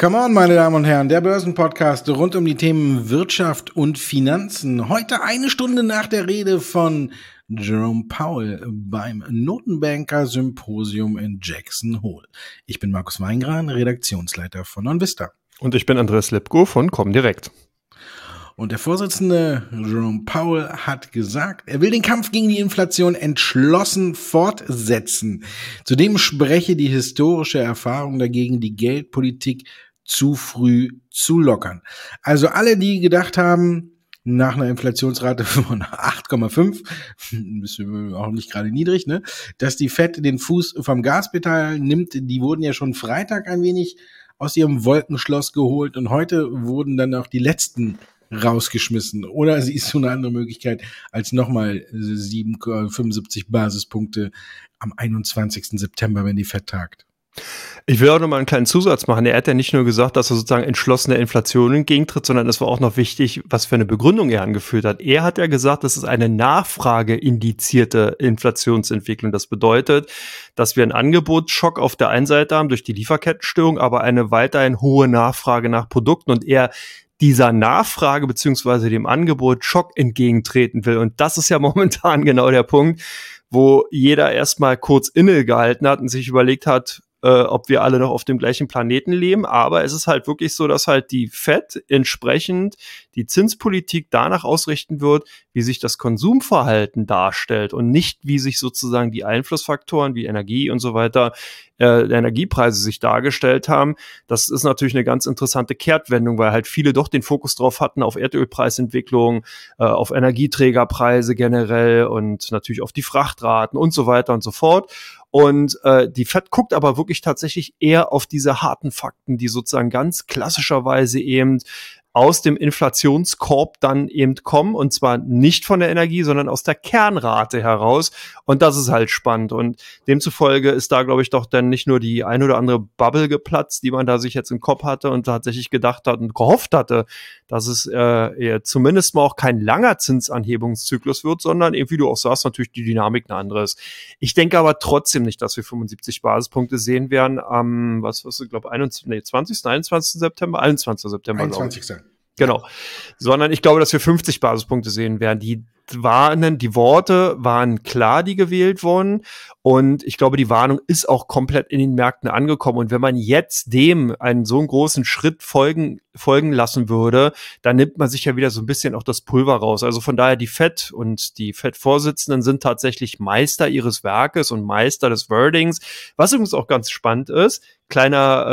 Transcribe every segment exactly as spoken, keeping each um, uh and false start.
Come on, meine Damen und Herren, der Börsenpodcast rund um die Themen Wirtschaft und Finanzen. Heute eine Stunde nach der Rede von Jerome Powell beim Notenbanker-Symposium in Jackson Hole. Ich bin Markus Weingran, Redaktionsleiter von OnVista. Und ich bin Andreas Lipko von Comdirect. Und der Vorsitzende Jerome Powell hat gesagt, er will den Kampf gegen die Inflation entschlossen fortsetzen. Zudem spreche die historische Erfahrung dagegen, die Geldpolitik zu früh zu lockern. Also alle, die gedacht haben, nach einer Inflationsrate von acht Komma fünf, ist auch nicht gerade niedrig, ne, dass die Fed den Fuß vom Gaspedal nimmt, die wurden ja schon Freitag ein wenig aus ihrem Wolkenschloss geholt und heute wurden dann auch die letzten rausgeschmissen. Oder sie ist so eine andere Möglichkeit als nochmal sieben Komma fünfundsiebzig Basispunkte am einundzwanzigsten September, wenn die Fed tagt. Ich will auch noch mal einen kleinen Zusatz machen. Er hat ja nicht nur gesagt, dass er sozusagen entschlossen der Inflation entgegentritt, sondern es war auch noch wichtig, was für eine Begründung er angeführt hat. Er hat ja gesagt, das ist eine nachfrageindizierte Inflationsentwicklung. Das bedeutet, dass wir einen Angebotsschock auf der einen Seite haben durch die Lieferkettenstörung, aber eine weiterhin hohe Nachfrage nach Produkten und er dieser Nachfrage beziehungsweise dem Angebot Schock entgegentreten will. Und das ist ja momentan genau der Punkt, wo jeder erstmal kurz innegehalten hat und sich überlegt hat, äh, ob wir alle noch auf dem gleichen Planeten leben. Aber es ist halt wirklich so, dass halt die Fed entsprechend die Zinspolitik danach ausrichten wird, wie sich das Konsumverhalten darstellt und nicht, wie sich sozusagen die Einflussfaktoren wie Energie und so weiter, äh, Energiepreise sich dargestellt haben. Das ist natürlich eine ganz interessante Kehrtwendung, weil halt viele doch den Fokus drauf hatten auf Erdölpreisentwicklung, äh, auf Energieträgerpreise generell und natürlich auf die Frachtraten und so weiter und so fort. Und äh, die Fed guckt aber wirklich tatsächlich eher auf diese harten Fakten, die sozusagen ganz klassischerweise eben aus dem Inflationskorb dann eben kommen und zwar nicht von der Energie, sondern aus der Kernrate heraus und das ist halt spannend und demzufolge ist da, glaube ich, doch dann nicht nur die ein oder andere Bubble geplatzt, die man da sich jetzt im Kopf hatte und tatsächlich gedacht hat und gehofft hatte, dass es äh, zumindest mal auch kein langer Zinsanhebungszyklus wird, sondern eben, wie du auch sagst, natürlich die Dynamik eine andere ist. Ich denke aber trotzdem nicht, dass wir fünfundsiebzig Basispunkte sehen werden am, was, was ich glaube, zwanzigsten, einundzwanzigsten September, einundzwanzigsten September, einundzwanzigsten Genau, sondern ich glaube, dass wir fünfzig Basispunkte sehen werden. Die Warnen, die Worte waren klar, die gewählt wurden und ich glaube, die Warnung ist auch komplett in den Märkten angekommen und wenn man jetzt dem einen so einen großen Schritt folgen folgen lassen würde, dann nimmt man sich ja wieder so ein bisschen auch das Pulver raus. Also von daher die Fed und die Fed-Vorsitzenden sind tatsächlich Meister ihres Werkes und Meister des Wordings, was übrigens auch ganz spannend ist. Kleiner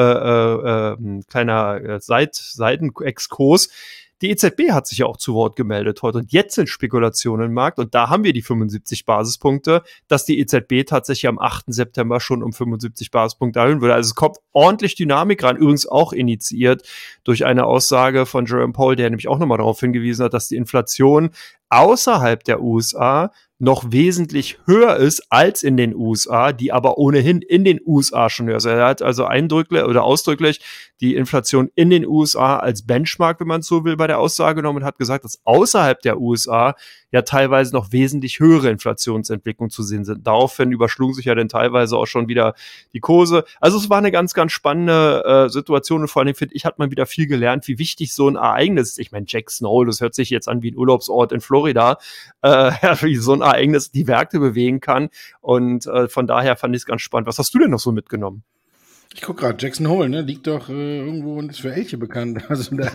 äh, äh, kleiner äh, Seit Seitenexkurs. Die E Z B hat sich ja auch zu Wort gemeldet heute und jetzt sind Spekulationen im Markt und da haben wir die fünfundsiebzig Basispunkte, dass die E Z B tatsächlich am achten September schon um fünfundsiebzig Basispunkte erhöhen würde. Also es kommt ordentlich Dynamik ran, übrigens auch initiiert durch eine Aussage von Jerome Powell, der nämlich auch nochmal darauf hingewiesen hat, dass die Inflation außerhalb der U S A noch wesentlich höher ist als in den U S A, die aber ohnehin in den U S A schon höher ist. Er hat also eindrücklich oder ausdrücklich die Inflation in den U S A als Benchmark, wenn man so will, bei der Aussage genommen und hat gesagt, dass außerhalb der U S A ja teilweise noch wesentlich höhere Inflationsentwicklungen zu sehen sind. Daraufhin überschlugen sich ja dann teilweise auch schon wieder die Kurse. Also es war eine ganz, ganz spannende äh, Situation und vor allem finde ich, hat man wieder viel gelernt, wie wichtig so ein Ereignis ist. Ich meine, Jackson Hole, das hört sich jetzt an wie ein Urlaubsort in Florida, äh, wie so ein Ereignis die Märkte bewegen kann und äh, von daher fand ich es ganz spannend. Was hast du denn noch so mitgenommen? Ich guck gerade, Jackson Hole, ne, liegt doch äh, irgendwo und ist für Elche bekannt. Also da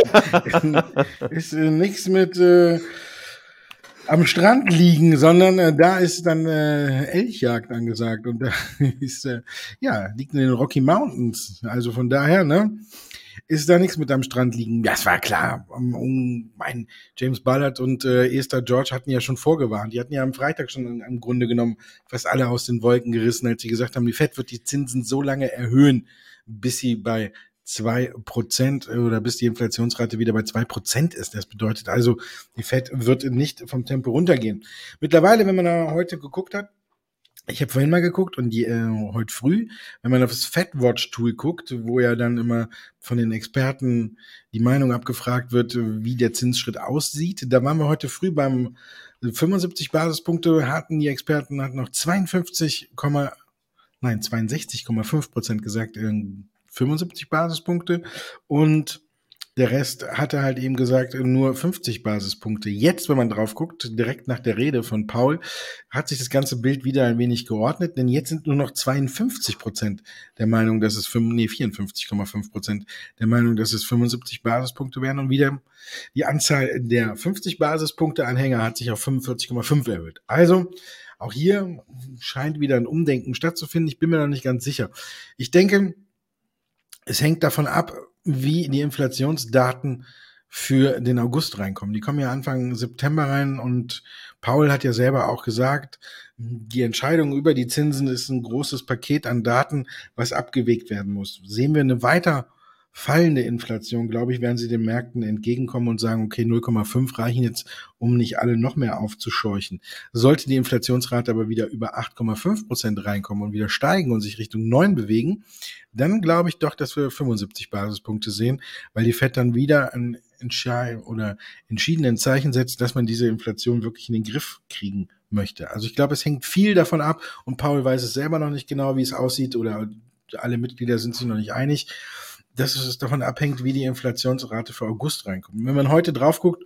ist äh, nichts mit äh, am Strand liegen, sondern äh, da ist dann äh, Elchjagd angesagt und da ist, äh, ja, liegt in den Rocky Mountains. Also von daher, ne, ist da nichts mit am Strand liegen. Das war klar. Um, um, mein James Ballard und äh, Esther George hatten ja schon vorgewarnt. Die hatten ja am Freitag schon im Grunde genommen fast alle aus den Wolken gerissen, als sie gesagt haben, die Fed wird die Zinsen so lange erhöhen, bis sie bei zwei Prozent oder bis die Inflationsrate wieder bei zwei Prozent ist. Das bedeutet also, die Fed wird nicht vom Tempo runtergehen. Mittlerweile, wenn man da heute geguckt hat, ich habe vorhin mal geguckt und die äh, heute früh, wenn man auf das FedWatch-Tool guckt, wo ja dann immer von den Experten die Meinung abgefragt wird, wie der Zinsschritt aussieht, da waren wir heute früh beim fünfundsiebzig Basispunkte, hatten die Experten hatten noch zweiundfünfzig, nein zweiundsechzig Komma fünf Prozent gesagt, fünfundsiebzig Basispunkte und der Rest hatte halt eben gesagt, nur fünfzig Basispunkte. Jetzt, wenn man drauf guckt, direkt nach der Rede von Paul, hat sich das ganze Bild wieder ein wenig geordnet, denn jetzt sind nur noch zweiundfünfzig Prozent der Meinung, dass es, nee, vierundfünfzig Komma fünf Prozent der Meinung, dass es fünfundsiebzig Basispunkte wären und wieder die Anzahl der fünfzig Basispunkte-Anhänger hat sich auf fünfundvierzig Komma fünf erhöht. Also, auch hier scheint wieder ein Umdenken stattzufinden. Ich bin mir noch nicht ganz sicher. Ich denke, es hängt davon ab, wie die Inflationsdaten für den August reinkommen. Die kommen ja Anfang September rein und Paul hat ja selber auch gesagt, die Entscheidung über die Zinsen ist ein großes Paket an Daten, was abgewegt werden muss. Sehen wir eine weiter fallende Inflation, glaube ich, werden sie den Märkten entgegenkommen und sagen, okay, null Komma fünf reichen jetzt, um nicht alle noch mehr aufzuscheuchen. Sollte die Inflationsrate aber wieder über acht Komma fünf Prozent reinkommen und wieder steigen und sich Richtung neun bewegen, dann glaube ich doch, dass wir fünfundsiebzig Basispunkte sehen, weil die Fed dann wieder ein Entscheid oder entschiedenen Zeichen setzt, dass man diese Inflation wirklich in den Griff kriegen möchte. Also ich glaube, es hängt viel davon ab und Paul weiß es selber noch nicht genau, wie es aussieht oder alle Mitglieder sind sich noch nicht einig, dass es davon abhängt, wie die Inflationsrate für August reinkommt. Wenn man heute drauf guckt,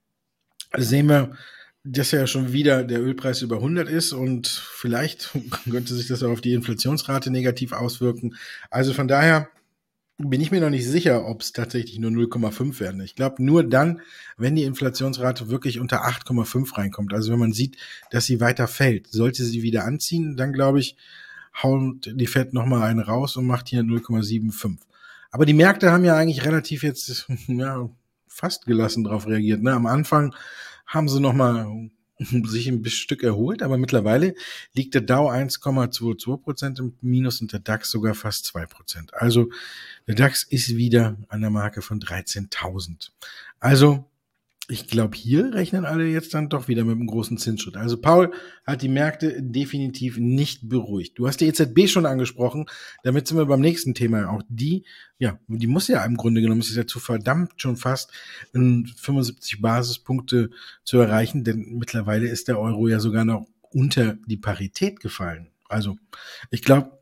sehen wir, dass ja schon wieder der Ölpreis über hundert ist und vielleicht könnte sich das auch auf die Inflationsrate negativ auswirken. Also von daher bin ich mir noch nicht sicher, ob es tatsächlich nur null Komma fünf werden. Ich glaube nur dann, wenn die Inflationsrate wirklich unter acht Komma fünf reinkommt. Also wenn man sieht, dass sie weiter fällt, sollte sie wieder anziehen, dann glaube ich, haut die Fed nochmal einen raus und macht hier null Komma fünfundsiebzig. Aber die Märkte haben ja eigentlich relativ jetzt ja, fast gelassen darauf reagiert. Ne? Am Anfang haben sie nochmal sich ein bisschen Stück erholt, aber mittlerweile liegt der Dow eins Komma zweiundzwanzig Prozent im Minus und der DAX sogar fast zwei Prozent. Also der DAX ist wieder an der Marke von dreizehntausend. Also ich glaube, hier rechnen alle jetzt dann doch wieder mit einem großen Zinsschritt. Also Paul hat die Märkte definitiv nicht beruhigt. Du hast die E Z B schon angesprochen, damit sind wir beim nächsten Thema. Auch die, ja, die muss ja im Grunde genommen, ist ja zu verdammt schon fast fünfundsiebzig Basispunkte zu erreichen, denn mittlerweile ist der Euro ja sogar noch unter die Parität gefallen. Also ich glaube,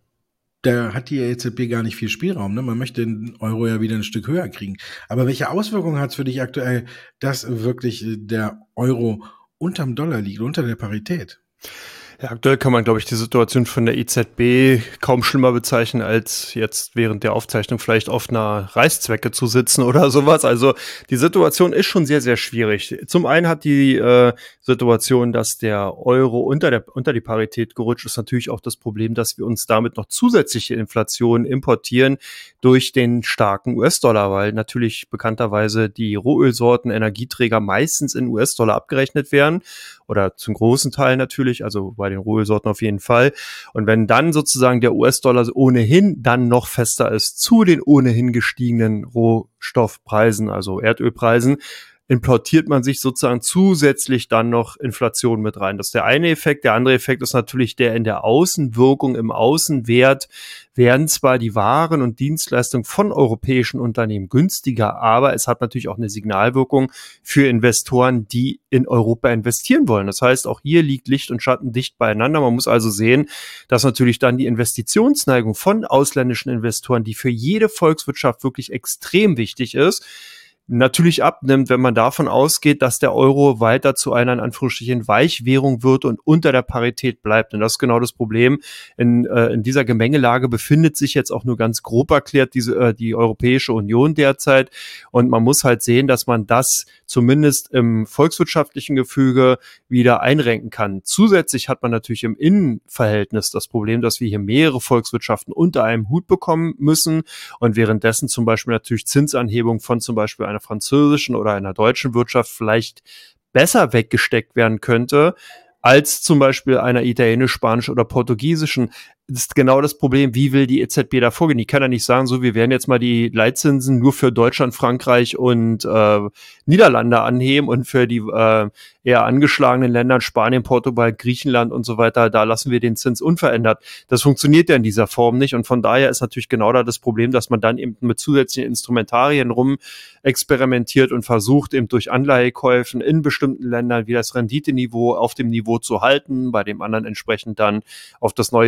da hat die E Z B gar nicht viel Spielraum. Ne? Man möchte den Euro ja wieder ein Stück höher kriegen. Aber welche Auswirkungen hat es für dich aktuell, dass wirklich der Euro unterm Dollar liegt, unter der Parität? Ja, aktuell kann man, glaube ich, die Situation von der E Z B kaum schlimmer bezeichnen, als jetzt während der Aufzeichnung vielleicht auf einer Reißzwecke zu sitzen oder sowas. Also die Situation ist schon sehr, sehr schwierig. Zum einen hat die äh, Situation, dass der Euro unter der unter die Parität gerutscht ist, natürlich auch das Problem, dass wir uns damit noch zusätzliche Inflation importieren durch den starken U S-Dollar, weil natürlich bekannterweise die Rohölsorten, Energieträger meistens in U S-Dollar abgerechnet werden oder zum großen Teil natürlich, also bei den Rohölsorten auf jeden Fall. Und wenn dann sozusagen der U S-Dollar ohnehin dann noch fester ist zu den ohnehin gestiegenen Rohstoffpreisen, also Erdölpreisen, importiert man sich sozusagen zusätzlich dann noch Inflation mit rein. Das ist der eine Effekt. Der andere Effekt ist natürlich der in der Außenwirkung, im Außenwert werden zwar die Waren und Dienstleistungen von europäischen Unternehmen günstiger, aber es hat natürlich auch eine Signalwirkung für Investoren, die in Europa investieren wollen. Das heißt, auch hier liegt Licht und Schatten dicht beieinander. Man muss also sehen, dass natürlich dann die Investitionsneigung von ausländischen Investoren, die für jede Volkswirtschaft wirklich extrem wichtig ist, natürlich abnimmt, wenn man davon ausgeht, dass der Euro weiter zu einer in Anführungsstrichen Weichwährung wird und unter der Parität bleibt. Und das ist genau das Problem. In, äh, in dieser Gemengelage befindet sich jetzt auch nur ganz grob erklärt diese, äh, die Europäische Union derzeit. Und man muss halt sehen, dass man das zumindest im volkswirtschaftlichen Gefüge wieder einrenken kann. Zusätzlich hat man natürlich im Innenverhältnis das Problem, dass wir hier mehrere Volkswirtschaften unter einem Hut bekommen müssen und währenddessen zum Beispiel natürlich Zinsanhebung von zum Beispiel einer französischen oder einer deutschen Wirtschaft vielleicht besser weggesteckt werden könnte, als zum Beispiel einer italienisch, spanischen oder portugiesischen. Das ist genau das Problem, wie will die E Z B da vorgehen? Die kann ja nicht sagen, so, wir werden jetzt mal die Leitzinsen nur für Deutschland, Frankreich und äh, Niederlande anheben und für die äh, eher angeschlagenen Länder, Spanien, Portugal, Griechenland und so weiter, da lassen wir den Zins unverändert. Das funktioniert ja in dieser Form nicht und von daher ist natürlich genau da das Problem, dass man dann eben mit zusätzlichen Instrumentarien rum experimentiert und versucht eben durch Anleihekäufen in bestimmten Ländern wieder das Renditeniveau auf dem Niveau zu halten, bei dem anderen entsprechend dann auf das Neue zu bringen.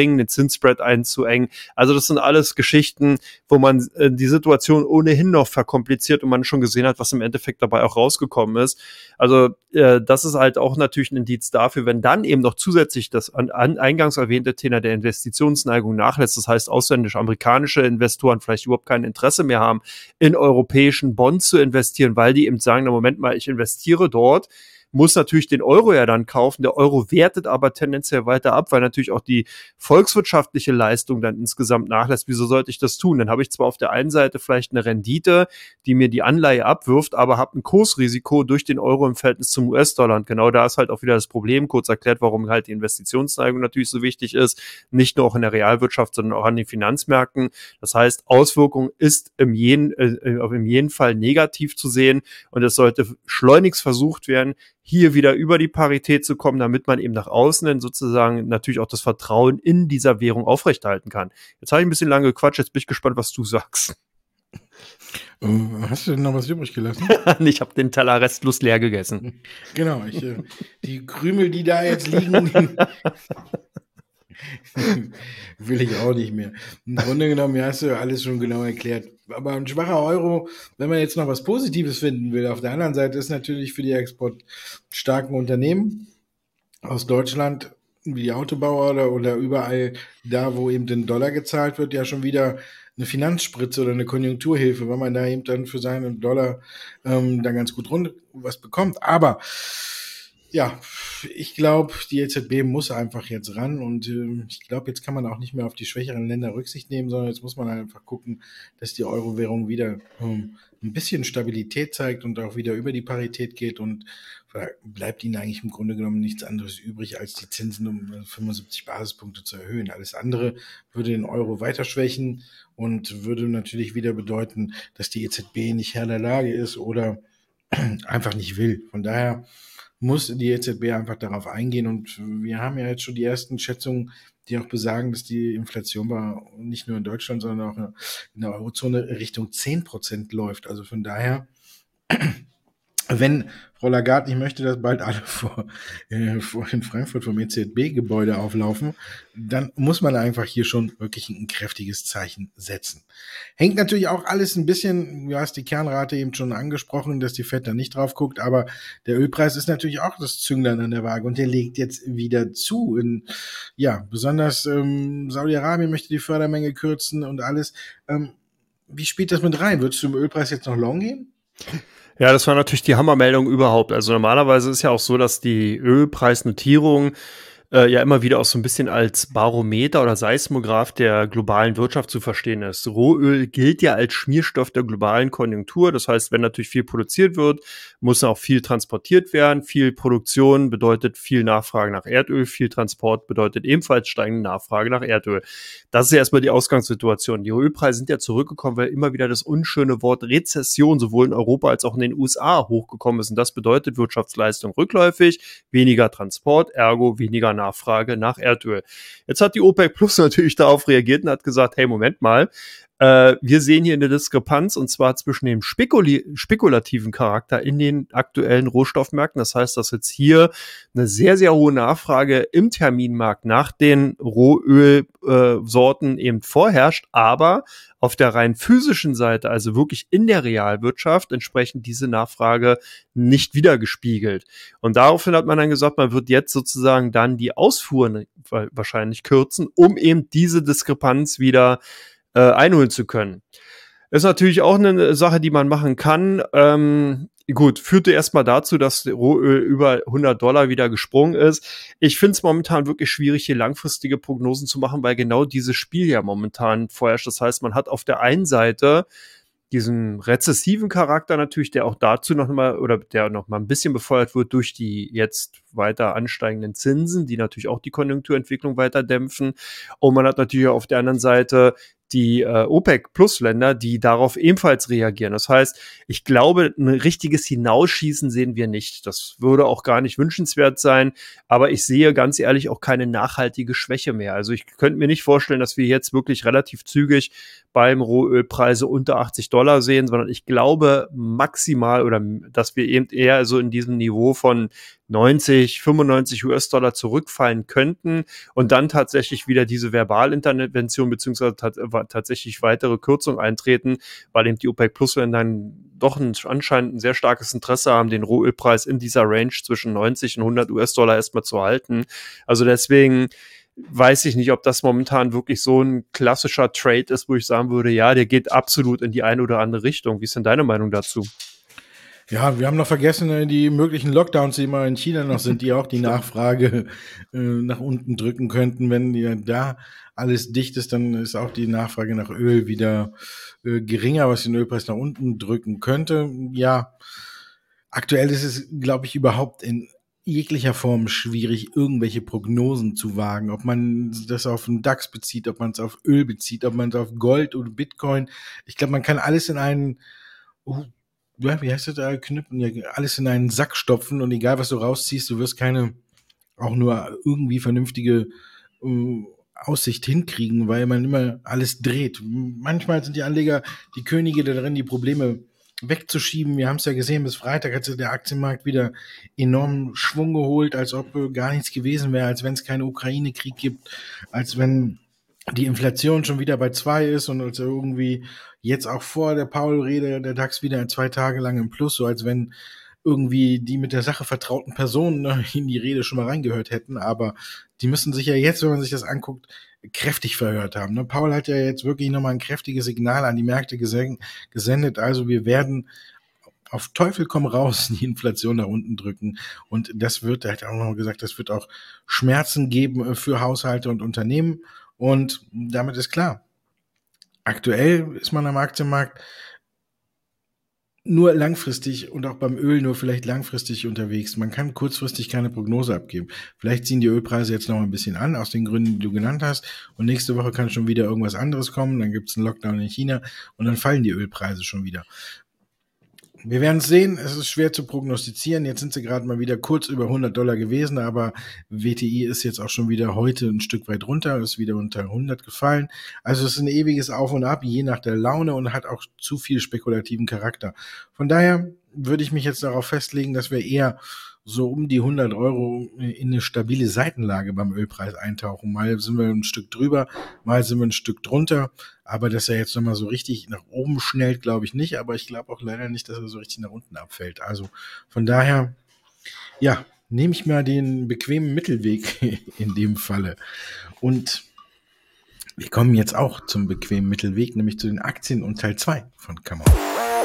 einzuengen, den Zinsspread einzuengen. Also das sind alles Geschichten, wo man äh, die Situation ohnehin noch verkompliziert und man schon gesehen hat, was im Endeffekt dabei auch rausgekommen ist. Also äh, das ist halt auch natürlich ein Indiz dafür, wenn dann eben noch zusätzlich das an, an eingangs erwähnte Thema der Investitionsneigung nachlässt, das heißt ausländisch-amerikanische Investoren vielleicht überhaupt kein Interesse mehr haben, in europäischen Bonds zu investieren, weil die eben sagen, na Moment mal, ich investiere dort, muss natürlich den Euro ja dann kaufen. Der Euro wertet aber tendenziell weiter ab, weil natürlich auch die volkswirtschaftliche Leistung dann insgesamt nachlässt. Wieso sollte ich das tun? Dann habe ich zwar auf der einen Seite vielleicht eine Rendite, die mir die Anleihe abwirft, aber habe ein Kursrisiko durch den Euro im Verhältnis zum U S-Dollar. Und genau da ist halt auch wieder das Problem, kurz erklärt, warum halt die Investitionsneigung natürlich so wichtig ist. Nicht nur auch in der Realwirtschaft, sondern auch an den Finanzmärkten. Das heißt, Auswirkung ist im jeden, äh, im jeden Fall negativ zu sehen und es sollte schleunigst versucht werden, hier wieder über die Parität zu kommen, damit man eben nach außen hin sozusagen natürlich auch das Vertrauen in dieser Währung aufrechterhalten kann. Jetzt habe ich ein bisschen lange gequatscht, jetzt bin ich gespannt, was du sagst. Hast du denn noch was übrig gelassen? Ich habe den Teller restlos leer gegessen. Genau, ich, äh, die Krümel, die da jetzt liegen, will ich auch nicht mehr. Im Grunde genommen hast du alles schon genau erklärt. Aber ein schwacher Euro, wenn man jetzt noch was Positives finden will, auf der anderen Seite ist natürlich für die exportstarken Unternehmen aus Deutschland, wie die Autobauer oder, oder überall da, wo eben den Dollar gezahlt wird, ja schon wieder eine Finanzspritze oder eine Konjunkturhilfe, weil man da eben dann für seinen Dollar ähm, dann ganz gut rund was bekommt. Aber ja, ich glaube, die E Z B muss einfach jetzt ran und äh, ich glaube, jetzt kann man auch nicht mehr auf die schwächeren Länder Rücksicht nehmen, sondern jetzt muss man einfach gucken, dass die Euro-Währung wieder ähm, ein bisschen Stabilität zeigt und auch wieder über die Parität geht und bleibt ihnen eigentlich im Grunde genommen nichts anderes übrig, als die Zinsen um fünfundsiebzig Basispunkte zu erhöhen. Alles andere würde den Euro weiter schwächen und würde natürlich wieder bedeuten, dass die E Z B nicht Herr der Lage ist oder einfach nicht will. Von daher muss die E Z B einfach darauf eingehen und wir haben ja jetzt schon die ersten Schätzungen, die auch besagen, dass die Inflation bei, nicht nur in Deutschland, sondern auch in der Eurozone Richtung zehn Prozent läuft. Also von daher, wenn Frau Lagarde nicht möchte, dass bald alle vor, äh, vor in Frankfurt vom E Z B-Gebäude auflaufen, dann muss man einfach hier schon wirklich ein kräftiges Zeichen setzen. Hängt natürlich auch alles ein bisschen, du hast die Kernrate eben schon angesprochen, dass die Fed da nicht drauf guckt, aber der Ölpreis ist natürlich auch das Zünglein an der Waage und der legt jetzt wieder zu. In, ja, besonders ähm, Saudi-Arabien möchte die Fördermenge kürzen und alles. Ähm, wie spielt das mit rein? Würdest du im Ölpreis jetzt noch long gehen? Ja, das war natürlich die Hammermeldung überhaupt. Also normalerweise ist ja auch so, dass die Ölpreisnotierung äh, ja immer wieder auch so ein bisschen als Barometer oder Seismograph der globalen Wirtschaft zu verstehen ist. Rohöl gilt ja als Schmierstoff der globalen Konjunktur. Das heißt, wenn natürlich viel produziert wird, muss auch viel transportiert werden. Viel Produktion bedeutet viel Nachfrage nach Erdöl. Viel Transport bedeutet ebenfalls steigende Nachfrage nach Erdöl. Das ist ja erstmal die Ausgangssituation. Die Ölpreise sind ja zurückgekommen, weil immer wieder das unschöne Wort Rezession sowohl in Europa als auch in den U S A hochgekommen ist. Und das bedeutet Wirtschaftsleistung rückläufig, weniger Transport, ergo weniger Nachfrage nach Erdöl. Jetzt hat die OPEC Plus natürlich darauf reagiert und hat gesagt, hey, Moment mal, äh, wir sehen hier eine Diskrepanz und zwar zwischen dem spekuli- spekulativen Charakter in den aktuellen Rohstoffmärkten. Das heißt, dass jetzt hier eine sehr, sehr hohe Nachfrage im Terminmarkt nach den Rohölsorten äh, eben vorherrscht, aber auf der rein physischen Seite, also wirklich in der Realwirtschaft, entsprechend diese Nachfrage nicht wiedergespiegelt. Und daraufhin hat man dann gesagt, man wird jetzt sozusagen dann die Ausfuhren wahrscheinlich kürzen, um eben diese Diskrepanz wieder äh, einholen zu können. Ist natürlich auch eine Sache, die man machen kann. Ähm, gut, führte erstmal dazu, dass Rohöl über hundert Dollar wieder gesprungen ist. Ich finde es momentan wirklich schwierig, hier langfristige Prognosen zu machen, weil genau dieses Spiel ja momentan vorherrscht. Das heißt, man hat auf der einen Seite diesen rezessiven Charakter natürlich, der auch dazu noch mal oder der noch mal ein bisschen befeuert wird durch die jetzt weiter ansteigenden Zinsen, die natürlich auch die Konjunkturentwicklung weiter dämpfen. Und man hat natürlich auf der anderen Seite die äh, OPEC-Plus-Länder, die darauf ebenfalls reagieren. Das heißt, ich glaube, ein richtiges Hinausschießen sehen wir nicht. Das würde auch gar nicht wünschenswert sein, aber ich sehe ganz ehrlich auch keine nachhaltige Schwäche mehr. Also ich könnte mir nicht vorstellen, dass wir jetzt wirklich relativ zügig beim Rohölpreise unter achtzig Dollar sehen, sondern ich glaube maximal oder dass wir eben eher so in diesem Niveau von neunzig, fünfundneunzig US-Dollar zurückfallen könnten und dann tatsächlich wieder diese Verbalintervention beziehungsweise tat, tatsächlich weitere Kürzungen eintreten, weil eben die OPEC-Plus-Länder doch ein, anscheinend ein sehr starkes Interesse haben, den Rohölpreis in dieser Range zwischen neunzig und hundert US-Dollar erstmal zu halten. Also deswegen weiß ich nicht, ob das momentan wirklich so ein klassischer Trade ist, wo ich sagen würde, ja, der geht absolut in die eine oder andere Richtung. Wie ist denn deine Meinung dazu? Ja, wir haben noch vergessen, die möglichen Lockdowns, die immer in China noch sind, die auch die Nachfrage äh, nach unten drücken könnten. Wenn ja da alles dicht ist, dann ist auch die Nachfrage nach Öl wieder äh, geringer, was den Ölpreis nach unten drücken könnte. Ja, aktuell ist es, glaube ich, überhaupt in jeglicher Form schwierig, irgendwelche Prognosen zu wagen. Ob man das auf den DAX bezieht, ob man es auf Öl bezieht, ob man es auf Gold oder Bitcoin. Ich glaube, man kann alles in einen... Uh, ja, wie heißt das da, knüpfen, ja, alles in einen Sack stopfen und egal, was du rausziehst, du wirst keine auch nur irgendwie vernünftige äh, Aussicht hinkriegen, weil man immer alles dreht. Manchmal sind die Anleger die Könige darin, die Probleme wegzuschieben. Wir haben es ja gesehen, bis Freitag hat sich der Aktienmarkt wieder enorm Schwung geholt, als ob äh, gar nichts gewesen wäre, als wenn es keinen Ukraine-Krieg gibt, als wenn die Inflation schon wieder bei zwei ist und als irgendwie jetzt auch vor der Paul-Rede der DAX wieder zwei Tage lang im Plus, so als wenn irgendwie die mit der Sache vertrauten Personen ne, in die Rede schon mal reingehört hätten, aber die müssen sich ja jetzt, wenn man sich das anguckt, kräftig verhört haben. Ne? Paul hat ja jetzt wirklich nochmal ein kräftiges Signal an die Märkte gesen- gesendet, also wir werden auf Teufel komm raus die Inflation nach unten drücken und das wird, er hat auch noch gesagt, das wird auch Schmerzen geben für Haushalte und Unternehmen. Und damit ist klar, aktuell ist man am Aktienmarkt nur langfristig und auch beim Öl nur vielleicht langfristig unterwegs. Man kann kurzfristig keine Prognose abgeben. Vielleicht ziehen die Ölpreise jetzt noch ein bisschen an, aus den Gründen, die du genannt hast. Und nächste Woche kann schon wieder irgendwas anderes kommen. Dann gibt es einen Lockdown in China und dann fallen die Ölpreise schon wieder. Wir werden es sehen, es ist schwer zu prognostizieren. Jetzt sind sie gerade mal wieder kurz über hundert Dollar gewesen, aber W T I ist jetzt auch schon wieder heute ein Stück weit runter, ist wieder unter hundert gefallen. Also es ist ein ewiges Auf und Ab, je nach der Laune und hat auch zu viel spekulativen Charakter. Von daher würde ich mich jetzt darauf festlegen, dass wir eher so um die hundert Euro in eine stabile Seitenlage beim Ölpreis eintauchen. Mal sind wir ein Stück drüber, mal sind wir ein Stück drunter. Aber dass er jetzt nochmal so richtig nach oben schnellt, glaube ich nicht. Aber ich glaube auch leider nicht, dass er so richtig nach unten abfällt. Also von daher, ja, nehme ich mal den bequemen Mittelweg in dem Falle. Und wir kommen jetzt auch zum bequemen Mittelweg, nämlich zu den Aktien und Teil zwei von Come On.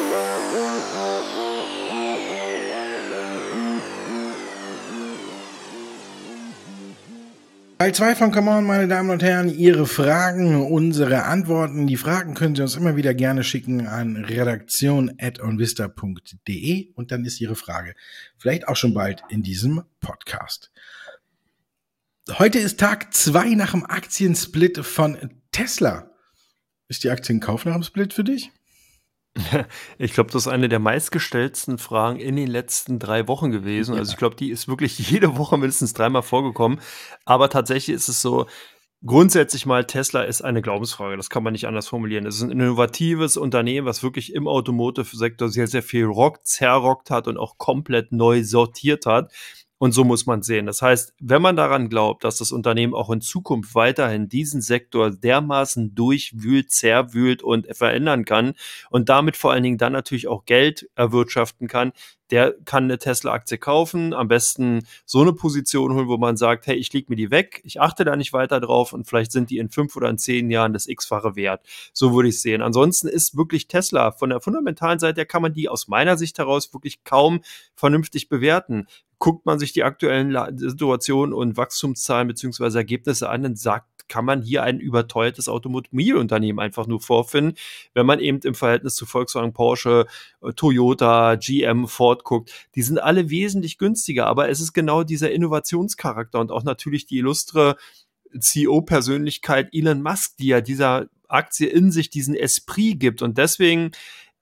Teil zwei von Come On, meine Damen und Herren, Ihre Fragen, unsere Antworten. Die Fragen können Sie uns immer wieder gerne schicken an redaktion at onvista punkt de und dann ist Ihre Frage vielleicht auch schon bald in diesem Podcast. Heute ist Tag zwei nach dem Aktiensplit von Tesla. Ist die Aktie ein Kauf nach dem Split für dich? Ich glaube, das ist eine der meistgestellten Fragen in den letzten drei Wochen gewesen. Also ich glaube, die ist wirklich jede Woche mindestens dreimal vorgekommen. Aber tatsächlich ist es so, grundsätzlich mal, Tesla ist eine Glaubensfrage. Das kann man nicht anders formulieren. Es ist ein innovatives Unternehmen, was wirklich im Automotive-Sektor sehr, sehr viel rockt, zerrockt hat und auch komplett neu sortiert hat. Und so muss man sehen. Das heißt, wenn man daran glaubt, dass das Unternehmen auch in Zukunft weiterhin diesen Sektor dermaßen durchwühlt, zerwühlt und verändern kann und damit vor allen Dingen dann natürlich auch Geld erwirtschaften kann, der kann eine Tesla-Aktie kaufen, am besten so eine Position holen, wo man sagt, hey, ich leg mir die weg, ich achte da nicht weiter drauf und vielleicht sind die in fünf oder in zehn Jahren das X-fache wert. So würde ich es sehen. Ansonsten ist wirklich Tesla, von der fundamentalen Seite her kann man die aus meiner Sicht heraus wirklich kaum vernünftig bewerten. Guckt man sich die aktuellen Situationen und Wachstumszahlen bzw. Ergebnisse an, dann sagt, kann man hier ein überteuertes Automobilunternehmen einfach nur vorfinden, wenn man eben im Verhältnis zu Volkswagen, Porsche, Toyota, G M, Ford guckt. Die sind alle wesentlich günstiger, aber es ist genau dieser Innovationscharakter und auch natürlich die illustre C E O-Persönlichkeit Elon Musk, die ja dieser Aktie in sich diesen Esprit gibt und deswegen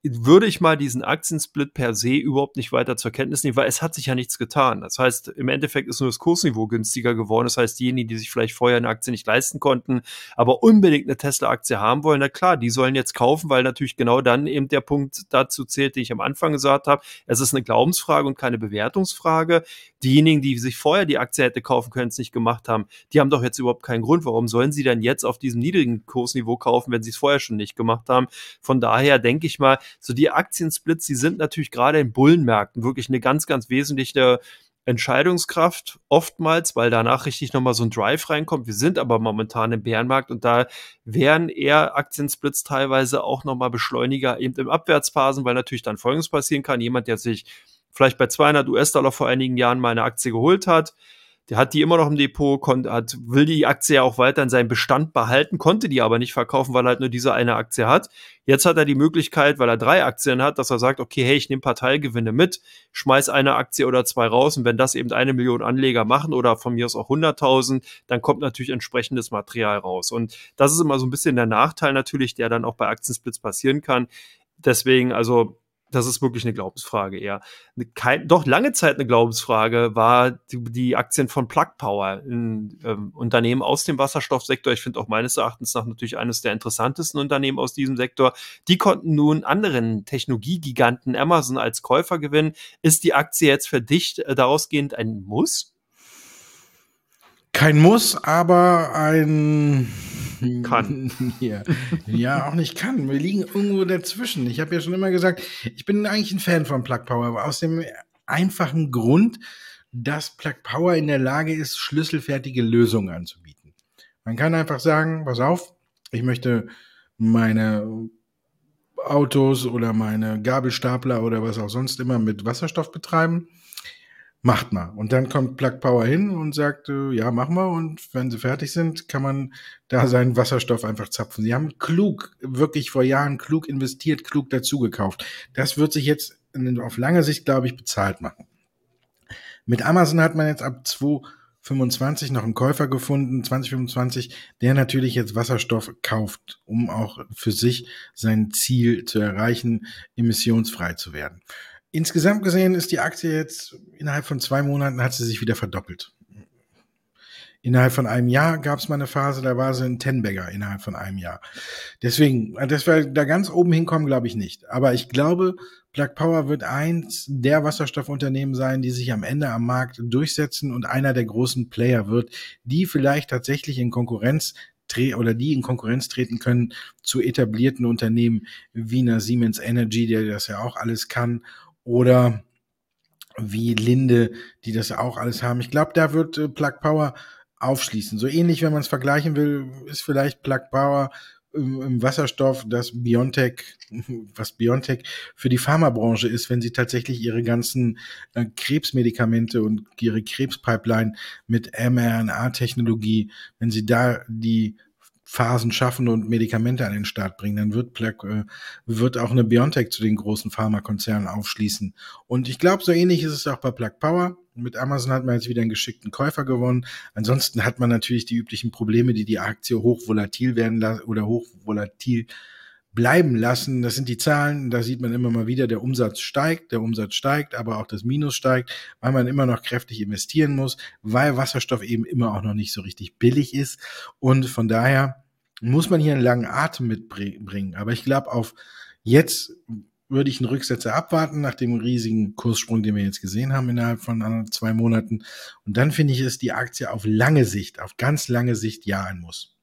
würde ich mal diesen Aktiensplit per se überhaupt nicht weiter zur Kenntnis nehmen, weil es hat sich ja nichts getan. Das heißt, im Endeffekt ist nur das Kursniveau günstiger geworden. Das heißt, diejenigen, die sich vielleicht vorher eine Aktie nicht leisten konnten, aber unbedingt eine Tesla-Aktie haben wollen, na klar, die sollen jetzt kaufen, weil natürlich genau dann eben der Punkt dazu zählt, den ich am Anfang gesagt habe. Es ist eine Glaubensfrage und keine Bewertungsfrage. Diejenigen, die sich vorher die Aktie hätte kaufen können, es nicht gemacht haben, die haben doch jetzt überhaupt keinen Grund. Warum sollen sie dann jetzt auf diesem niedrigen Kursniveau kaufen, wenn sie es vorher schon nicht gemacht haben? Von daher denke ich mal, so die Aktiensplits, die sind natürlich gerade in Bullenmärkten wirklich eine ganz, ganz wesentliche Entscheidungskraft oftmals, weil danach richtig nochmal so ein Drive reinkommt. Wir sind aber momentan im Bärenmarkt und da wären eher Aktiensplits teilweise auch nochmal Beschleuniger eben im Abwärtsphasen, weil natürlich dann Folgendes passieren kann. Jemand, der sich vielleicht bei zweihundert US-Dollar vor einigen Jahren mal eine Aktie geholt hat, der hat die immer noch im Depot, konnte, hat, will die Aktie ja auch weiter in seinem Bestand behalten, konnte die aber nicht verkaufen, weil er halt nur diese eine Aktie hat. Jetzt hat er die Möglichkeit, weil er drei Aktien hat, dass er sagt, okay, hey, ich nehme ein paar Teilgewinne mit, schmeiß eine Aktie oder zwei raus und wenn das eben eine Million Anleger machen oder von mir aus auch hunderttausend, dann kommt natürlich entsprechendes Material raus. Und das ist immer so ein bisschen der Nachteil natürlich, der dann auch bei Aktiensplits passieren kann. Deswegen, also das ist wirklich eine Glaubensfrage eher. Kein, doch lange Zeit eine Glaubensfrage war die, die Aktien von Plug Power, ein ähm, Unternehmen aus dem Wasserstoffsektor. Ich finde auch meines Erachtens nach natürlich eines der interessantesten Unternehmen aus diesem Sektor. Die konnten nun anderen Technologiegiganten Amazon als Käufer gewinnen. Ist die Aktie jetzt für dich äh, daraus gehend ein Muss? Kein Muss, aber ein kann. ja. ja, auch nicht kann. Wir liegen irgendwo dazwischen. Ich habe ja schon immer gesagt, ich bin eigentlich ein Fan von Plug Power, aber aus dem einfachen Grund, dass Plug Power in der Lage ist, schlüsselfertige Lösungen anzubieten. Man kann einfach sagen, pass auf, ich möchte meine Autos oder meine Gabelstapler oder was auch sonst immer mit Wasserstoff betreiben. Macht mal. Und dann kommt Plug Power hin und sagt, äh, ja, machen wir. Und wenn sie fertig sind, kann man da seinen Wasserstoff einfach zapfen. Sie haben klug, wirklich vor Jahren klug investiert, klug dazugekauft. Das wird sich jetzt auf lange Sicht, glaube ich, bezahlt machen. Mit Amazon hat man jetzt ab zwanzig fünfundzwanzig noch einen Käufer gefunden, zwanzig fünfundzwanzig, der natürlich jetzt Wasserstoff kauft, um auch für sich sein Ziel zu erreichen, emissionsfrei zu werden. Insgesamt gesehen ist die Aktie jetzt innerhalb von zwei Monaten hat sie sich wieder verdoppelt. Innerhalb von einem Jahr gab es mal eine Phase, da war sie ein Ten-Bagger innerhalb von einem Jahr. Deswegen, dass wir da ganz oben hinkommen, glaube ich nicht. Aber ich glaube, Plug Power wird eins der Wasserstoffunternehmen sein, die sich am Ende am Markt durchsetzen und einer der großen Player wird, die vielleicht tatsächlich in Konkurrenz oder die in Konkurrenz treten können zu etablierten Unternehmen wie einer Siemens Energy, der das ja auch alles kann, oder wie Linde, die das auch alles haben. Ich glaube, da wird äh, Plug Power aufschließen. So ähnlich, wenn man es vergleichen will, ist vielleicht Plug Power im, im Wasserstoff das BioNTech, was BioNTech für die Pharmabranche ist, wenn sie tatsächlich ihre ganzen äh, Krebsmedikamente und ihre Krebspipeline mit mRNA-Technologie, wenn sie da die Phasen schaffen und Medikamente an den Start bringen, dann wird Plug, äh, wird auch eine BioNTech zu den großen Pharmakonzernen aufschließen. Und ich glaube, so ähnlich ist es auch bei Plug Power. Mit Amazon hat man jetzt wieder einen geschickten Käufer gewonnen. Ansonsten hat man natürlich die üblichen Probleme, die die Aktie hochvolatil werden lassen oder hochvolatil bleiben lassen. Das sind die Zahlen, da sieht man immer mal wieder, der Umsatz steigt, der Umsatz steigt, aber auch das Minus steigt, weil man immer noch kräftig investieren muss, weil Wasserstoff eben immer auch noch nicht so richtig billig ist. Und von daher muss man hier einen langen Atem mitbringen. Aber ich glaube, auf jetzt würde ich einen Rücksetzer abwarten, nach dem riesigen Kurssprung, den wir jetzt gesehen haben innerhalb von zwei Monaten. Und dann finde ich, ist die Aktie auf lange Sicht, auf ganz lange Sicht ja ein Muss.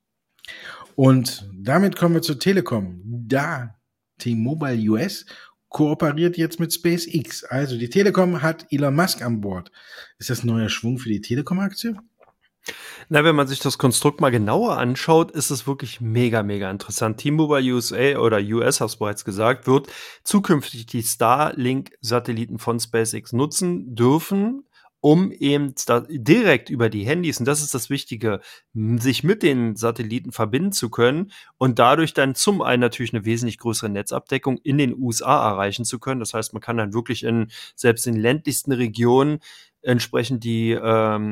Und damit kommen wir zur Telekom. Da T-Mobile U S kooperiert jetzt mit SpaceX. Also die Telekom hat Elon Musk an Bord. Ist das neuer Schwung für die Telekom-Aktie? Na, wenn man sich das Konstrukt mal genauer anschaut, ist es wirklich mega, mega interessant. T-Mobile U S A oder U S, hast du bereits gesagt, wird zukünftig die Starlink-Satelliten von SpaceX nutzen dürfen, um eben da direkt über die Handys, und das ist das Wichtige, sich mit den Satelliten verbinden zu können und dadurch dann zum einen natürlich eine wesentlich größere Netzabdeckung in den U S A erreichen zu können. Das heißt, man kann dann wirklich in, selbst in ländlichsten Regionen entsprechend die, ähm,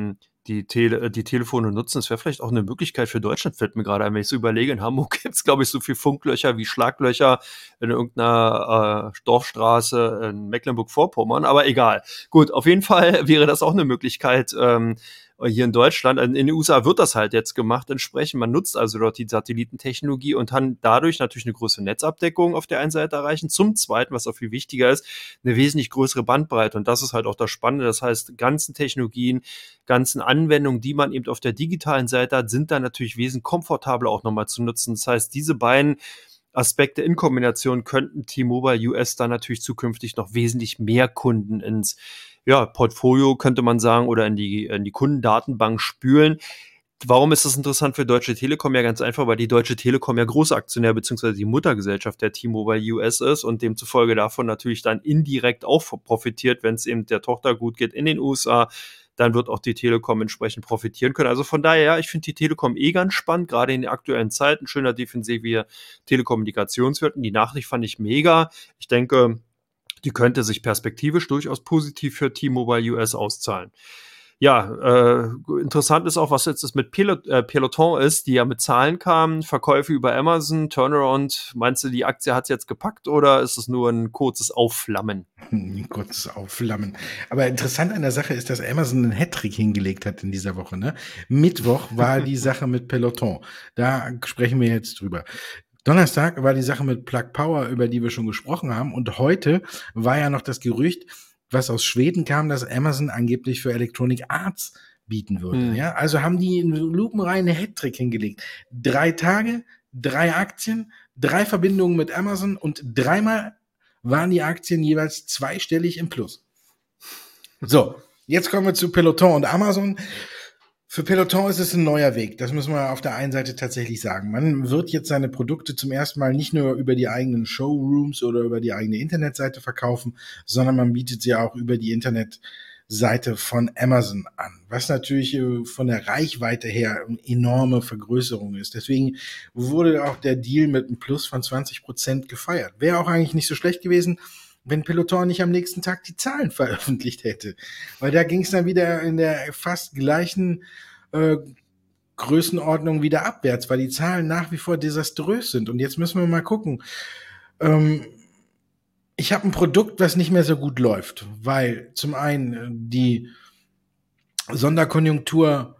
die, Tele, die Telefone nutzen. Das wäre vielleicht auch eine Möglichkeit für Deutschland, fällt mir gerade ein. Wenn ich so überlege, in Hamburg gibt es, glaube ich, so viel Funklöcher wie Schlaglöcher in irgendeiner äh, Dorfstraße in Mecklenburg-Vorpommern. Aber egal. Gut, auf jeden Fall wäre das auch eine Möglichkeit, ähm, hier in Deutschland. In den U S A wird das halt jetzt gemacht entsprechend. Man nutzt also dort die Satellitentechnologie und kann dadurch natürlich eine größere Netzabdeckung auf der einen Seite erreichen. Zum Zweiten, was auch viel wichtiger ist, eine wesentlich größere Bandbreite. Und das ist halt auch das Spannende. Das heißt, ganzen Technologien, ganzen Anwendungen, die man eben auf der digitalen Seite hat, sind dann natürlich wesentlich komfortabler auch nochmal zu nutzen. Das heißt, diese beiden Aspekte in Kombination könnten T-Mobile U S dann natürlich zukünftig noch wesentlich mehr Kunden ins ja, Portfolio, könnte man sagen, oder in die, in die Kundendatenbank spülen. Warum ist das interessant für Deutsche Telekom? Ja, ganz einfach, weil die Deutsche Telekom ja Großaktionär bzw. die Muttergesellschaft der T-Mobile U S ist und demzufolge davon natürlich dann indirekt auch profitiert, wenn es eben der Tochter gut geht in den U S A. Dann wird auch die Telekom entsprechend profitieren können. Also von daher, ja, ich finde die Telekom eh ganz spannend, gerade in den aktuellen Zeiten. Schöner defensiver Telekommunikationswert. Und die Nachricht fand ich mega. Ich denke, die könnte sich perspektivisch durchaus positiv für T-Mobile U S auszahlen. Ja, äh, interessant ist auch, was jetzt das mit Pelot- äh, Peloton ist, die ja mit Zahlen kamen, Verkäufe über Amazon, Turnaround. Meinst du, die Aktie hat es jetzt gepackt oder ist es nur ein kurzes Aufflammen? Ein kurzes Aufflammen. Aber interessant an der Sache ist, dass Amazon einen Hattrick hingelegt hat in dieser Woche. Ne? Mittwoch war die Sache mit Peloton. Da sprechen wir jetzt drüber. Donnerstag war die Sache mit Plug Power, über die wir schon gesprochen haben. Und heute war ja noch das Gerücht, was aus Schweden kam, dass Amazon angeblich für Electronic Arts bieten würde. Hm. Ja, also haben die einen lupenreinen Hattrick hingelegt. Drei Tage, drei Aktien, drei Verbindungen mit Amazon und dreimal waren die Aktien jeweils zweistellig im Plus. So, jetzt kommen wir zu Peloton und Amazon. Für Peloton ist es ein neuer Weg. Das müssen wir auf der einen Seite tatsächlich sagen. Man wird jetzt seine Produkte zum ersten Mal nicht nur über die eigenen Showrooms oder über die eigene Internetseite verkaufen, sondern man bietet sie auch über die Internetseite von Amazon an, was natürlich von der Reichweite her eine enorme Vergrößerung ist. Deswegen wurde auch der Deal mit einem Plus von zwanzig Prozent gefeiert. Wäre auch eigentlich nicht so schlecht gewesen, wenn Peloton nicht am nächsten Tag die Zahlen veröffentlicht hätte. Weil da ging es dann wieder in der fast gleichen äh, Größenordnung wieder abwärts, weil die Zahlen nach wie vor desaströs sind. Und jetzt müssen wir mal gucken. Ähm, ich habe ein Produkt, was nicht mehr so gut läuft, weil zum einen die Sonderkonjunktur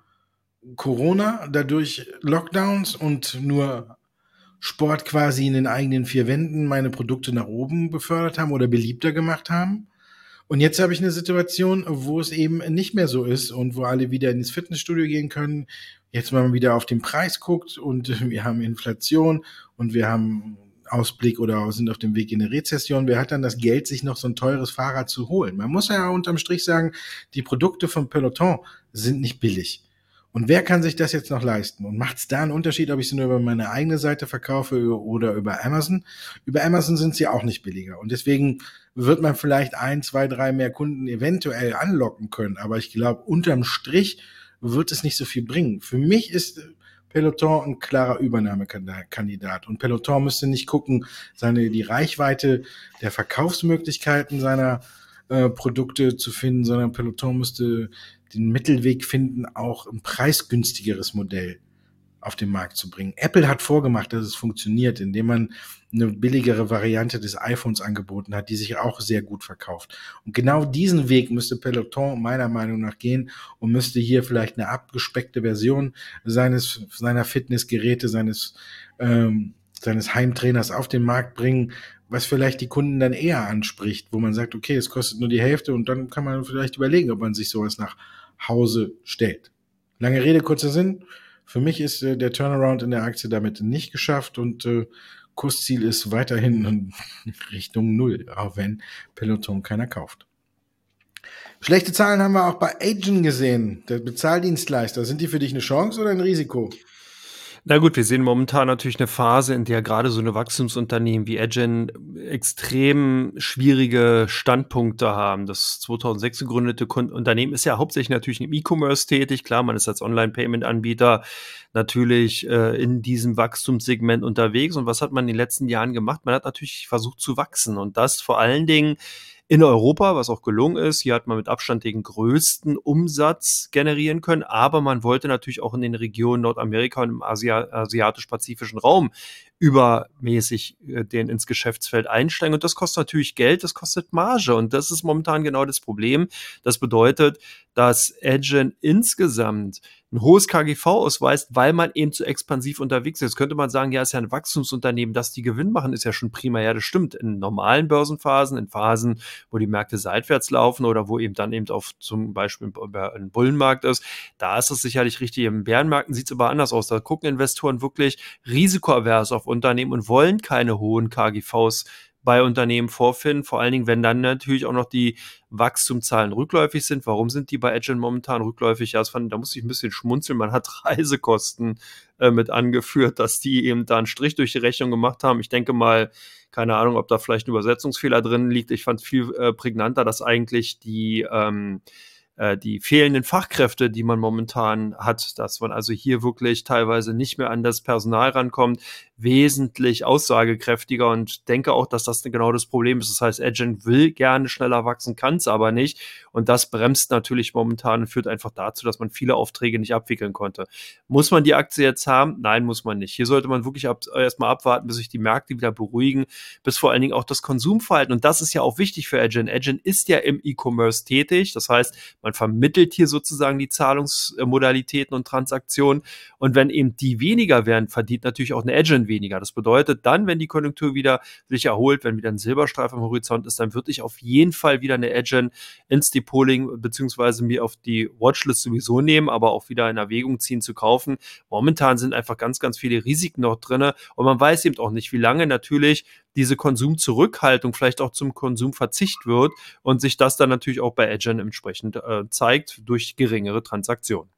Corona, dadurch Lockdowns und nur Sport quasi in den eigenen vier Wänden meine Produkte nach oben befördert haben oder beliebter gemacht haben. Und jetzt habe ich eine Situation, wo es eben nicht mehr so ist und wo alle wieder ins Fitnessstudio gehen können. Jetzt mal wieder auf den Preis guckt und wir haben Inflation und wir haben Ausblick oder sind auf dem Weg in eine Rezession. Wer hat dann das Geld, sich noch so ein teures Fahrrad zu holen? Man muss ja unterm Strich sagen, die Produkte von Peloton sind nicht billig. Und wer kann sich das jetzt noch leisten? Und macht es da einen Unterschied, ob ich sie nur über meine eigene Seite verkaufe oder über Amazon? Über Amazon sind sie auch nicht billiger. Und deswegen wird man vielleicht ein, zwei, drei mehr Kunden eventuell anlocken können. Aber ich glaube, unterm Strich wird es nicht so viel bringen. Für mich ist Peloton ein klarer Übernahmekandidat. Und Peloton müsste nicht gucken, seine, die Reichweite der Verkaufsmöglichkeiten seiner äh, Produkte zu finden, sondern Peloton müsste den Mittelweg finden, auch ein preisgünstigeres Modell auf den Markt zu bringen. Apple hat vorgemacht, dass es funktioniert, indem man eine billigere Variante des iPhones angeboten hat, die sich auch sehr gut verkauft. Und genau diesen Weg müsste Peloton meiner Meinung nach gehen und müsste hier vielleicht eine abgespeckte Version seines seiner Fitnessgeräte, seines ähm, seines Heimtrainers auf den Markt bringen, was vielleicht die Kunden dann eher anspricht, wo man sagt, okay, es kostet nur die Hälfte und dann kann man vielleicht überlegen, ob man sich sowas nach Hause stellt. Lange Rede, kurzer Sinn. Für mich ist äh, der Turnaround in der Aktie damit nicht geschafft und äh, Kursziel ist weiterhin in Richtung Null, auch wenn Peloton keiner kauft. Schlechte Zahlen haben wir auch bei Agen gesehen, der Bezahldienstleister. Sind die für dich eine Chance oder ein Risiko? Na gut, wir sehen momentan natürlich eine Phase, in der gerade so eine Wachstumsunternehmen wie Adyen extrem schwierige Standpunkte haben. Das zweitausendsechs gegründete Unternehmen ist ja hauptsächlich natürlich im E-Commerce tätig. Klar, man ist als Online-Payment-Anbieter natürlich äh, in diesem Wachstumssegment unterwegs. Und was hat man in den letzten Jahren gemacht? Man hat natürlich versucht zu wachsen und das vor allen Dingen in Europa, was auch gelungen ist. Hier hat man mit Abstand den größten Umsatz generieren können, aber man wollte natürlich auch in den Regionen Nordamerika und im Asia- asiatisch-pazifischen Raum übermäßig äh, den ins Geschäftsfeld einsteigen. Und das kostet natürlich Geld, das kostet Marge. Und das ist momentan genau das Problem. Das bedeutet, dass Adyen insgesamt ein hohes K G V ausweist, weil man eben zu expansiv unterwegs ist. Jetzt könnte man sagen, ja, ist ja ein Wachstumsunternehmen, dass die Gewinn machen, ist ja schon prima. Ja, das stimmt. In normalen Börsenphasen, in Phasen, wo die Märkte seitwärts laufen oder wo eben dann eben auf zum Beispiel ein Bullenmarkt ist, da ist es sicherlich richtig. Im Bärenmärkten sieht es aber anders aus. Da gucken Investoren wirklich risikoavers auf Unternehmen und wollen keine hohen K G Vs bei Unternehmen vorfinden, vor allen Dingen, wenn dann natürlich auch noch die Wachstumszahlen rückläufig sind. Warum sind die bei Adyen momentan rückläufig? Ja, das fand, da muss ich ein bisschen schmunzeln. Man hat Reisekosten äh, mit angeführt, dass die eben da einen Strich durch die Rechnung gemacht haben. Ich denke mal, keine Ahnung, ob da vielleicht ein Übersetzungsfehler drin liegt. Ich fand es viel äh, prägnanter, dass eigentlich die ähm, die fehlenden Fachkräfte, die man momentan hat, dass man also hier wirklich teilweise nicht mehr an das Personal rankommt, wesentlich aussagekräftiger und denke auch, dass das genau das Problem ist. Das heißt, Adyen will gerne schneller wachsen, kann es aber nicht und das bremst natürlich momentan und führt einfach dazu, dass man viele Aufträge nicht abwickeln konnte. Muss man die Aktie jetzt haben? Nein, muss man nicht. Hier sollte man wirklich ab, erstmal abwarten, bis sich die Märkte wieder beruhigen, bis vor allen Dingen auch das Konsumverhalten und das ist ja auch wichtig für Adyen. Adyen ist ja im E-Commerce tätig, das heißt, man vermittelt hier sozusagen die Zahlungsmodalitäten und Transaktionen. Und wenn eben die weniger werden, verdient natürlich auch eine Adyen weniger. Das bedeutet dann, wenn die Konjunktur wieder sich erholt, wenn wieder ein Silberstreifen am Horizont ist, dann würde ich auf jeden Fall wieder eine Adyen ins Depot legen, beziehungsweise mir auf die Watchlist sowieso nehmen, aber auch wieder in Erwägung ziehen zu kaufen. Momentan sind einfach ganz, ganz viele Risiken noch drin und man weiß eben auch nicht, wie lange natürlich diese Konsumzurückhaltung vielleicht auch zum Konsumverzicht wird und sich das dann natürlich auch bei Adyen entsprechend äh, zeigt durch geringere Transaktionen.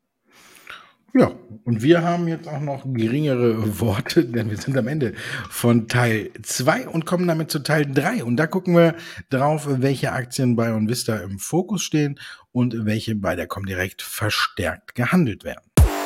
Ja, und wir haben jetzt auch noch geringere Worte, denn wir sind am Ende von Teil zwei und kommen damit zu Teil drei. Und da gucken wir drauf, welche Aktien bei OnVista im Fokus stehen und welche bei der Comdirect verstärkt gehandelt werden.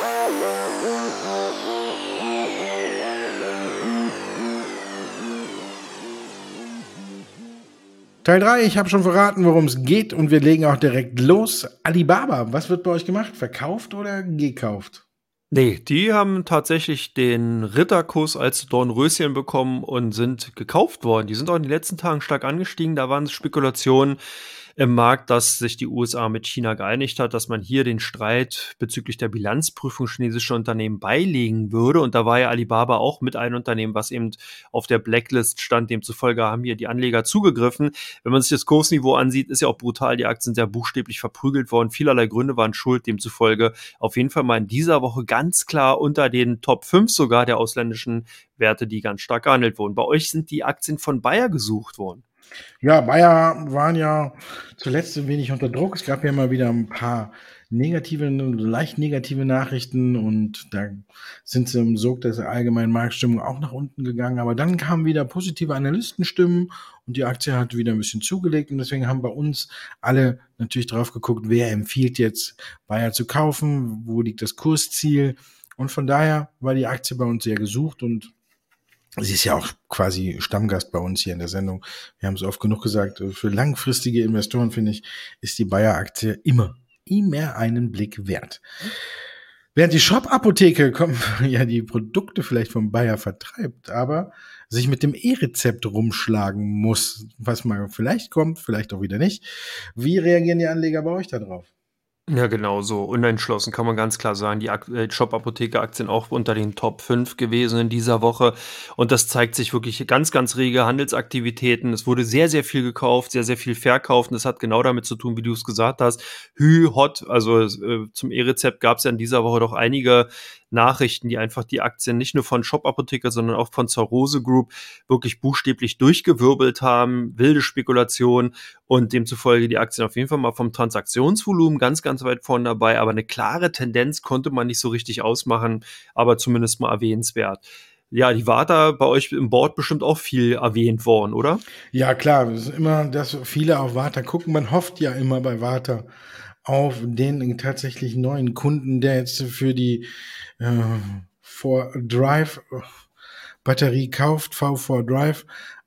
Teil drei, ich habe schon verraten, worum es geht und wir legen auch direkt los. Alibaba, was wird bei euch gemacht? Verkauft oder gekauft? Nee, die haben tatsächlich den Ritterkuss als Dornröschen bekommen und sind gekauft worden. Die sind auch in den letzten Tagen stark angestiegen. Da waren Spekulationen im Markt, dass sich die U S A mit China geeinigt hat, dass man hier den Streit bezüglich der Bilanzprüfung chinesischer Unternehmen beilegen würde. Und da war ja Alibaba auch mit einem Unternehmen, was eben auf der Blacklist stand. Demzufolge haben hier die Anleger zugegriffen. Wenn man sich das Kursniveau ansieht, ist ja auch brutal. Die Aktien sind ja buchstäblich verprügelt worden. Vielerlei Gründe waren schuld. Demzufolge auf jeden Fall mal in dieser Woche ganz klar unter den Top fünf sogar der ausländischen Werte, die ganz stark gehandelt wurden. Bei euch sind die Aktien von Bayer gesucht worden. Ja, Bayer waren ja zuletzt ein wenig unter Druck. Es gab ja mal wieder ein paar negative, leicht negative Nachrichten und da sind sie im Sog der allgemeinen Marktstimmung auch nach unten gegangen. Aber dann kamen wieder positive Analystenstimmen und die Aktie hat wieder ein bisschen zugelegt und deswegen haben bei uns alle natürlich drauf geguckt, wer empfiehlt jetzt Bayer zu kaufen, wo liegt das Kursziel und von daher war die Aktie bei uns sehr gesucht und sie ist ja auch quasi Stammgast bei uns hier in der Sendung. Wir haben es oft genug gesagt, für langfristige Investoren, finde ich, ist die Bayer-Aktie immer, immer einen Blick wert. Während die Shop-Apotheke ja die Produkte vielleicht von Bayer vertreibt, aber sich mit dem E-Rezept rumschlagen muss, was mal vielleicht kommt, vielleicht auch wieder nicht. Wie reagieren die Anleger bei euch da drauf? Ja, genau so. Unentschlossen kann man ganz klar sagen. Die Ak äh, Shop-Apotheke-Aktien auch unter den Top fünf gewesen in dieser Woche. Und das zeigt sich wirklich ganz, ganz rege Handelsaktivitäten. Es wurde sehr, sehr viel gekauft, sehr, sehr viel verkauft. Und das hat genau damit zu tun, wie du es gesagt hast. Hü, hot. Also äh, zum E-Rezept gab es ja in dieser Woche doch einige Nachrichten, die einfach die Aktien nicht nur von Shop-Apotheke, sondern auch von Zarose Group wirklich buchstäblich durchgewirbelt haben. Wilde Spekulation und demzufolge die Aktien auf jeden Fall mal vom Transaktionsvolumen ganz, ganz weit vorne dabei. Aber eine klare Tendenz konnte man nicht so richtig ausmachen, aber zumindest mal erwähnenswert. Ja, die Warta bei euch im Board bestimmt auch viel erwähnt worden, oder? Ja, klar, es ist immer, dass viele auf Warta gucken. Man hofft ja immer bei Warta auf den tatsächlich neuen Kunden, der jetzt für die äh, vier Drive Batterie kauft, V vier Drive.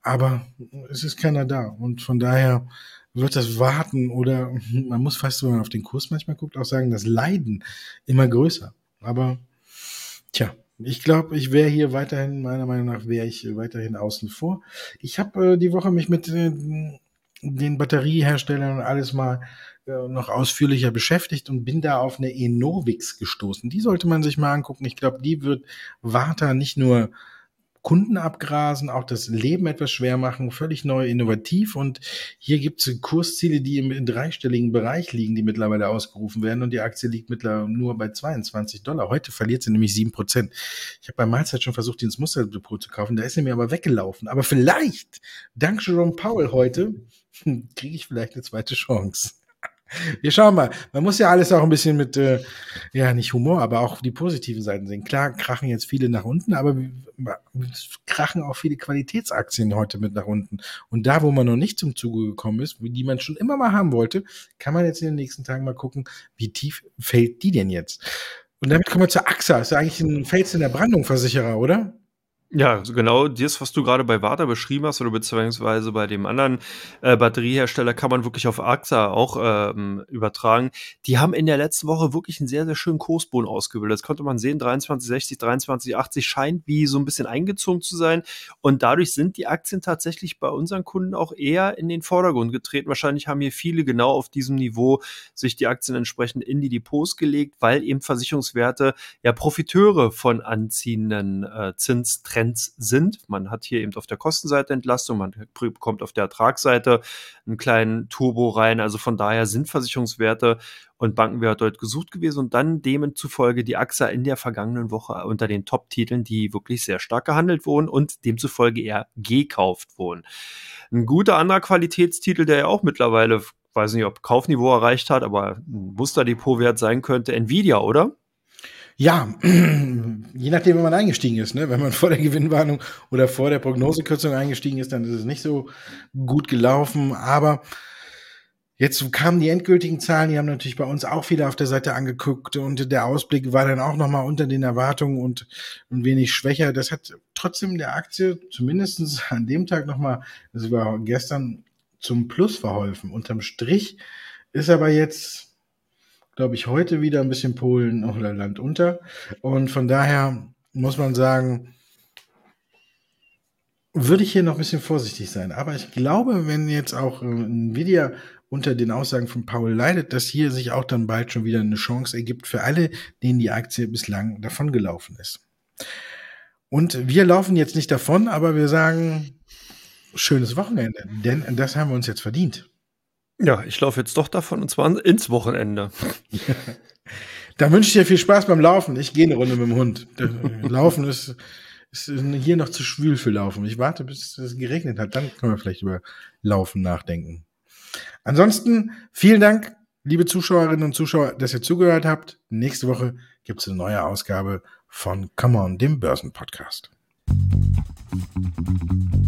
aber es ist keiner da. Und von daher wird das Warten oder man muss fast, wenn man auf den Kurs manchmal guckt, auch sagen, das Leiden immer größer. Aber tja, ich glaube, ich wäre hier weiterhin, meiner Meinung nach, wäre ich weiterhin außen vor. Ich habe äh, die Woche mich mit äh, den Batterieherstellern und alles mal äh, noch ausführlicher beschäftigt und bin da auf eine Enovix gestoßen. Die sollte man sich mal angucken. Ich glaube, die wird Varta nicht nur Kunden abgrasen, auch das Leben etwas schwer machen, völlig neu, innovativ. Und hier gibt es Kursziele, die im, im dreistelligen Bereich liegen, die mittlerweile ausgerufen werden. Und die Aktie liegt mittlerweile nur bei zweiundzwanzig Dollar. Heute verliert sie nämlich sieben Prozent. Ich habe bei Mahlzeit schon versucht, die ins Musterdepot zu kaufen. Da ist sie mir aber weggelaufen. Aber vielleicht, dank Jerome Powell heute, kriege ich vielleicht eine zweite Chance. Wir schauen mal. Man muss ja alles auch ein bisschen mit, äh, ja, nicht Humor, aber auch die positiven Seiten sehen. Klar krachen jetzt viele nach unten, aber krachen auch viele Qualitätsaktien heute mit nach unten. Und da, wo man noch nicht zum Zuge gekommen ist, die man schon immer mal haben wollte, kann man jetzt in den nächsten Tagen mal gucken, wie tief fällt die denn jetzt? Und damit kommen wir zur A X A. Ist ja eigentlich ein Fels in der Brandung Versicherer, oder? Ja, so genau das, was du gerade bei Varta beschrieben hast oder beziehungsweise bei dem anderen äh, Batteriehersteller, kann man wirklich auf A X A auch ähm, übertragen. Die haben in der letzten Woche wirklich einen sehr, sehr schönen Kursboden ausgebildet. Das konnte man sehen, dreiundzwanzig sechzig, dreiundzwanzig achtzig scheint wie so ein bisschen eingezogen zu sein. Und dadurch sind die Aktien tatsächlich bei unseren Kunden auch eher in den Vordergrund getreten. Wahrscheinlich haben hier viele genau auf diesem Niveau sich die Aktien entsprechend in die Depots gelegt, weil eben Versicherungswerte ja Profiteure von anziehenden äh, Zinstrends sind. Man hat hier eben auf der Kostenseite Entlastung, man bekommt auf der Ertragsseite einen kleinen Turbo rein. Also von daher sind Versicherungswerte und Bankenwerte dort gesucht gewesen und dann demzufolge die A X A in der vergangenen Woche unter den Top-Titeln, die wirklich sehr stark gehandelt wurden und demzufolge eher gekauft wurden. Ein guter anderer Qualitätstitel, der ja auch mittlerweile, weiß nicht, ob Kaufniveau erreicht hat, aber ein Musterdepotwert sein könnte, Nvidia, oder? Ja, je nachdem, wenn man eingestiegen ist. Ne? Wenn man vor der Gewinnwarnung oder vor der Prognosekürzung eingestiegen ist, dann ist es nicht so gut gelaufen. Aber jetzt kamen die endgültigen Zahlen, die haben natürlich bei uns auch wieder auf der Seite angeguckt und der Ausblick war dann auch nochmal unter den Erwartungen und ein wenig schwächer. Das hat trotzdem der Aktie zumindest an dem Tag nochmal, das war gestern, zum Plus verholfen. Unterm Strich ist aber jetzt, glaube ich, heute wieder ein bisschen Polen oder Land unter. Und von daher muss man sagen, würde ich hier noch ein bisschen vorsichtig sein. Aber ich glaube, wenn jetzt auch Nvidia unter den Aussagen von Powell leidet, dass hier sich auch dann bald schon wieder eine Chance ergibt für alle, denen die Aktie bislang davongelaufen ist. Und wir laufen jetzt nicht davon, aber wir sagen, schönes Wochenende, denn das haben wir uns jetzt verdient. Ja, ich laufe jetzt doch davon und zwar ins Wochenende. Da wünsche ich dir viel Spaß beim Laufen. Ich gehe eine Runde mit dem Hund. Laufen ist, ist hier noch zu schwül für Laufen. Ich warte, bis es geregnet hat. Dann können wir vielleicht über Laufen nachdenken. Ansonsten vielen Dank, liebe Zuschauerinnen und Zuschauer, dass ihr zugehört habt. Nächste Woche gibt es eine neue Ausgabe von Come On, dem Börsenpodcast.